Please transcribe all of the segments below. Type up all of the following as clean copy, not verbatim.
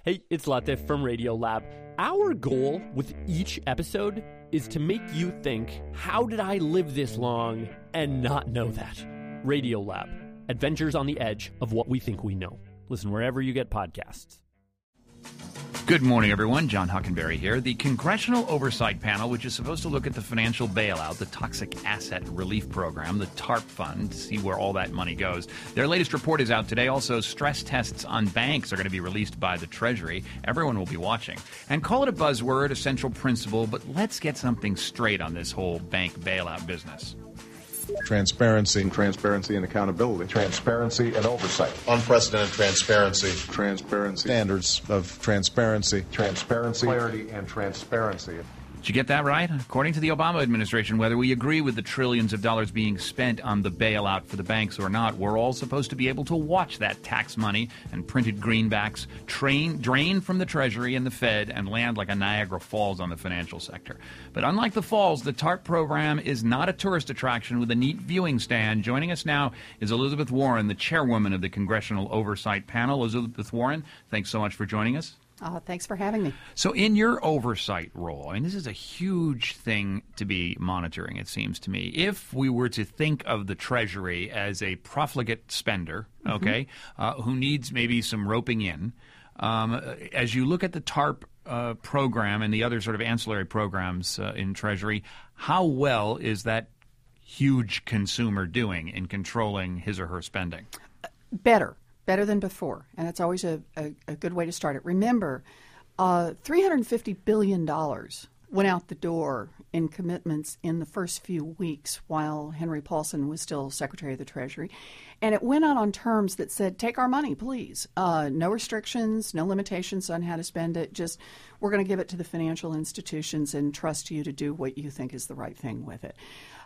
Hey, it's Latif from Radiolab. Our goal with each episode is to make you think, how did I live this long and not know that? Radiolab, adventures on the edge of what we think we know. Listen wherever you get podcasts. Good morning, everyone. John Huckenberry here. The Congressional Oversight Panel, which is supposed to look at the financial bailout, the Toxic Asset Relief Program, the TARP fund, to see where all that money goes. Their latest report is out today. Also, stress tests on banks are going to be released by the Treasury. Everyone will be watching. And call it a buzzword, a central principle, but let's get something straight on this whole bank bailout business. Transparency and accountability. Transparency and oversight. Unprecedented transparency. Standards of transparency. Clarity and transparency. Did you get that right? According to the Obama administration, whether we agree with the trillions of dollars being spent on the bailout for the banks or not, we're all supposed to be able to watch that tax money and printed greenbacks drain from the Treasury and the Fed and land like a Niagara Falls on the financial sector. But unlike the Falls, the TARP program is not a tourist attraction with a neat viewing stand. Joining us now is Elizabeth Warren, the chairwoman of the Congressional Oversight Panel. Elizabeth Warren, thanks so much for joining us. Thanks for having me. So in your oversight role, I mean, this is a huge thing to be monitoring, it seems to me. If we were to think of the Treasury as a profligate spender, okay, who needs maybe some roping in, as you look at the TARP program and the other sort of ancillary programs in Treasury, how well is that huge consumer doing in controlling his or her spending? Better than before, and it's always a good way to start it. Remember, $350 billion went out the door in commitments in the first few weeks while Henry Paulson was still Secretary of the Treasury, and it went out on terms that said, take our money, please. No restrictions, no limitations on how to spend it, just we're going to give it to the financial institutions and trust you to do what you think is the right thing with it.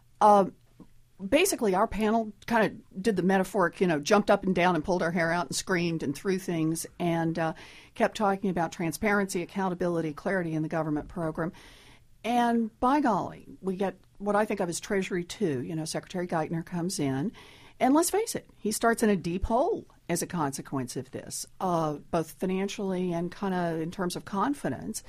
Basically, our panel kind of did the metaphoric, jumped up and down and pulled our hair out and screamed and threw things and kept talking about transparency, accountability, clarity in the government program. And by golly, we get what I think of as Treasury 2. Secretary Geithner comes in, and let's face it, he starts in a deep hole as a consequence of this, both financially and kind of in terms of confidence.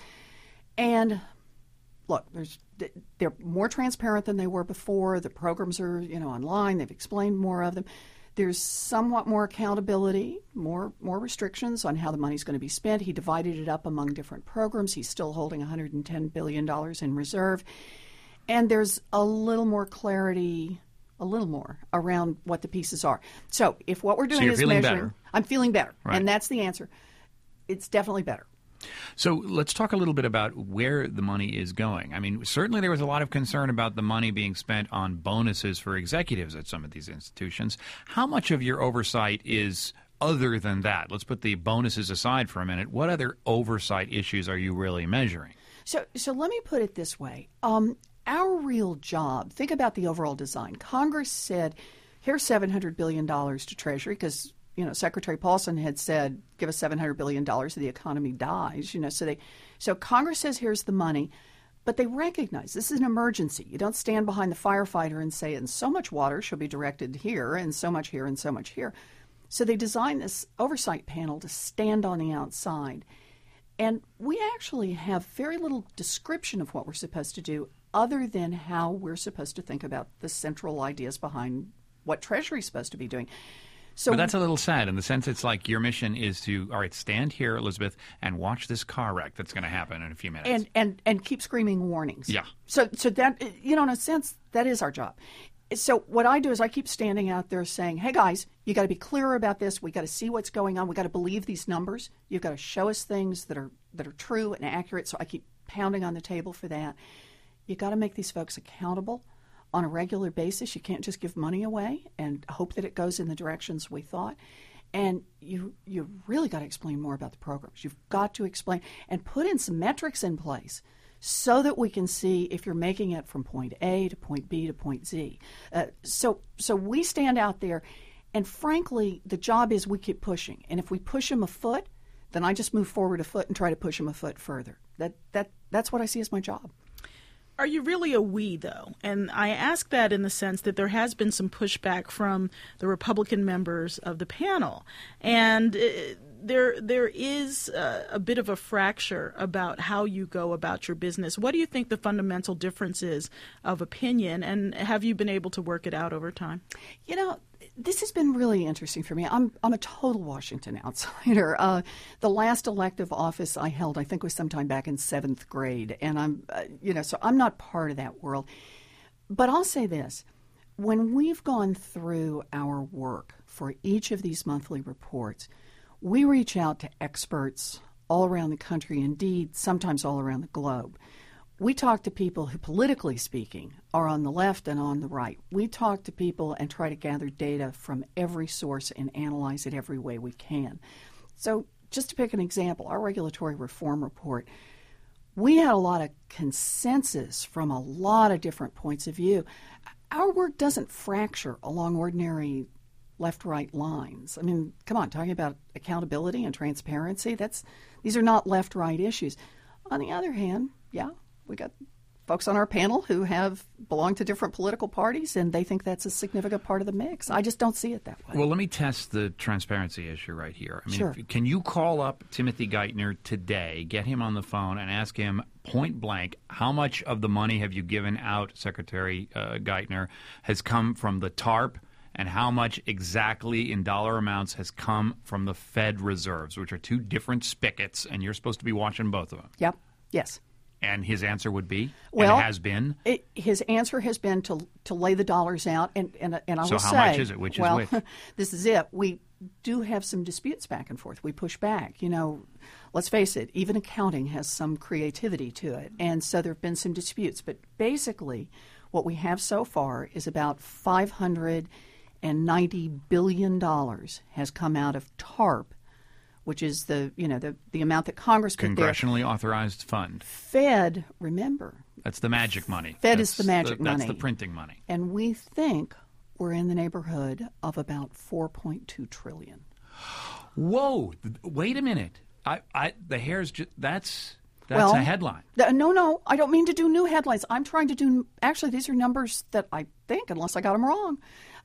And look, they're more transparent than they were before. The programs are, online. They've explained more of them. There's somewhat more accountability, more restrictions on how the money's going to be spent. He divided it up among different programs. He's still holding $110 billion in reserve. And there's a little more clarity, around what the pieces are. So if what we're doing is measuring, better. I'm feeling better. Right. And that's the answer. It's definitely better. So let's talk a little bit about where the money is going. I mean, certainly there was a lot of concern about the money being spent on bonuses for executives at some of these institutions. How much of your oversight is other than that? Let's put the bonuses aside for a minute. What other oversight issues are you really measuring? So let me put it this way. Our real job, think about the overall design. Congress said, here's $700 billion to Treasury because Secretary Paulson had said, give us $700 billion or the economy dies. So Congress says, here's the money. But they recognize this is an emergency. You don't stand behind the firefighter and say, and so much water shall be directed here, and so much here, and so much here. So they designed this oversight panel to stand on the outside. And we actually have very little description of what we're supposed to do other than how we're supposed to think about the central ideas behind what Treasury is supposed to be doing. But that's a little sad in the sense it's like your mission is to, all right, stand here, Elizabeth, and watch this car wreck that's going to happen in a few minutes. And keep screaming warnings. Yeah. So that, in a sense, that is our job. So what I do is I keep standing out there saying, hey, guys, you got to be clearer about this. We got to see what's going on. We got to believe these numbers. You've got to show us things that are true and accurate. So I keep pounding on the table for that. You got to make these folks accountable on a regular basis. You can't just give money away and hope that it goes in the directions we thought. And you really got to explain more about the programs. You've got to explain and put in some metrics in place so that we can see if you're making it from point A to point B to point Z. So we stand out there, and frankly, the job is we keep pushing. And if we push them a foot, then I just move forward a foot and try to push them a foot further. That's what I see as my job. Are you really a we, though? And I ask that in the sense that there has been some pushback from the Republican members of the panel. And there is a bit of a fracture about how you go about your business. What do you think the fundamental difference is of opinion, and have you been able to work it out over time? You know, this has been really interesting for me. I'm a total Washington outsider. The last elective office I held, I think, was sometime back in 7th grade, and I'm so I'm not part of that world. But I'll say this. When we've gone through our work for each of these monthly reports, we reach out to experts all around the country, indeed, sometimes all around the globe. We talk to people who, politically speaking, are on the left and on the right. We talk to people and try to gather data from every source and analyze it every way we can. So just to pick an example, our regulatory reform report, we had a lot of consensus from a lot of different points of view. Our work doesn't fracture along ordinary left-right lines. I mean, come on, talking about accountability and transparency, these are not left-right issues. On the other hand, yeah, we got folks on our panel who belong to different political parties, and they think that's a significant part of the mix. I just don't see it that way. Well, let me test the transparency issue right here. I mean, sure. Can you call up Timothy Geithner today, get him on the phone, and ask him point blank, how much of the money have you given out, Secretary Geithner, has come from the TARP, and how much exactly in dollar amounts has come from the Fed reserves, which are two different spigots, and you're supposed to be watching both of them? Yep. Yes. And his answer would be, well, and has been? His answer has been to lay the dollars out, and I will say. So how much is it? Which is which? This is it. We do have some disputes back and forth. We push back. You know, let's face it, even accounting has some creativity to it. And so there have been some disputes. But basically, what we have so far is about $590 billion has come out of TARP, which is the amount that Congress put there. Congressionally authorized fund. Fed, remember. That's the magic money. Fed is the magic money. That's the printing money. And we think we're in the neighborhood of about $4.2 trillion. Whoa! Wait a minute. The hair's just that's a headline. No, I don't mean to do new headlines. I'm trying to do. Actually, these are numbers that I think, unless I got them wrong,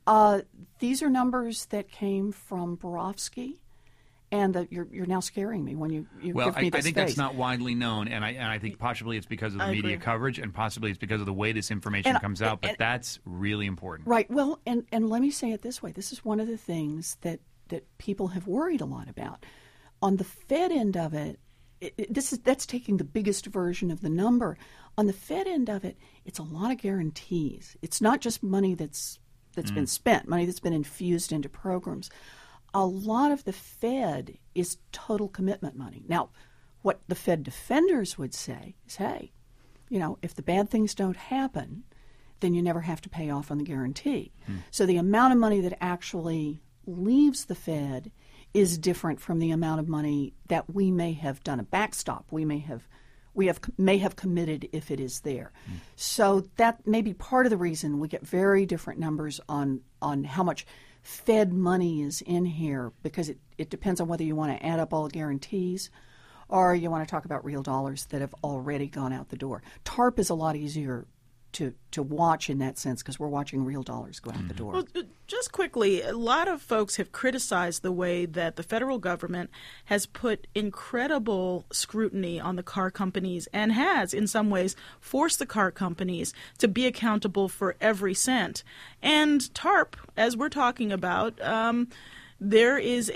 these are numbers that came from Borofsky. And you're now scaring me when you give me this I think face. that's not widely known, and I think possibly it's because of the media coverage, and possibly it's because of the way this information comes out. But that's really important, right? Well, and let me say it this way: this is one of the things that people have worried a lot about. On the Fed end of it, that's taking the biggest version of the number. On the Fed end of it, it's a lot of guarantees. It's not just money that's been spent, money that's been infused into programs. A lot of the Fed is total commitment money. Now, what the Fed defenders would say is, hey, if the bad things don't happen, then you never have to pay off on the guarantee. So the amount of money that actually leaves the Fed is different from the amount of money that we may have done a backstop. We may have committed if it is there. So that may be part of the reason we get very different numbers on how much Fed money is in here, because it depends on whether you want to add up all the guarantees or you want to talk about real dollars that have already gone out the door. TARP is a lot easier to watch in that sense, because we're watching real dollars go out the door. Well, just quickly, a lot of folks have criticized the way that the federal government has put incredible scrutiny on the car companies and has, in some ways, forced the car companies to be accountable for every cent. And TARP, as we're talking about, there is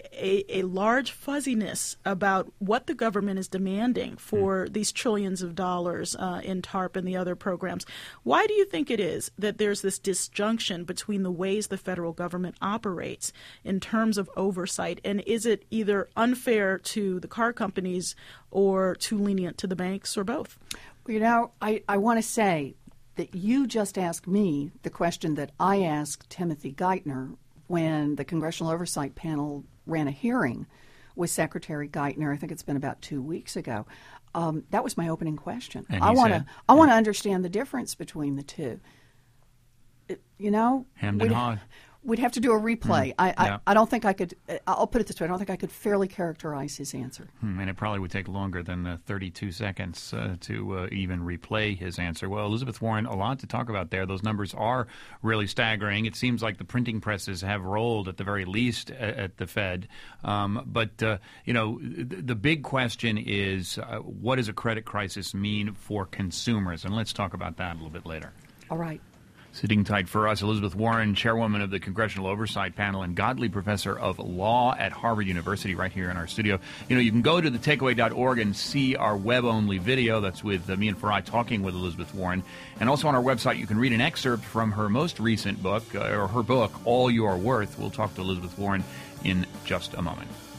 a large fuzziness about what the government is demanding for these trillions of dollars in TARP and the other programs. Why do you think it is that there's this disjunction between the ways the federal government operates in terms of oversight? And is it either unfair to the car companies or too lenient to the banks, or both? I want to say that you just asked me the question that I asked Timothy Geithner when the Congressional Oversight Panel ran a hearing with Secretary Geithner. I think it's been about 2 weeks ago. That was my opening question. And I want to understand the difference between the two. Hamden Hog. We'd have to do a replay. I don't think I could. I'll put it this way: I don't think I could fairly characterize his answer. And it probably would take longer than 32 seconds to even replay his answer. Well, Elizabeth Warren, a lot to talk about there. Those numbers are really staggering. It seems like the printing presses have rolled at the very least at the Fed. But the big question is, what does a credit crisis mean for consumers? And let's talk about that a little bit later. All right. Sitting tight for us, Elizabeth Warren, chairwoman of the Congressional Oversight Panel and Godley Professor of Law at Harvard University, right here in our studio. You can go to thetakeaway.org and see our web-only video. That's with me and Farai talking with Elizabeth Warren. And also on our website, you can read an excerpt from her most recent book, or her book, All You're Worth. We'll talk to Elizabeth Warren in just a moment.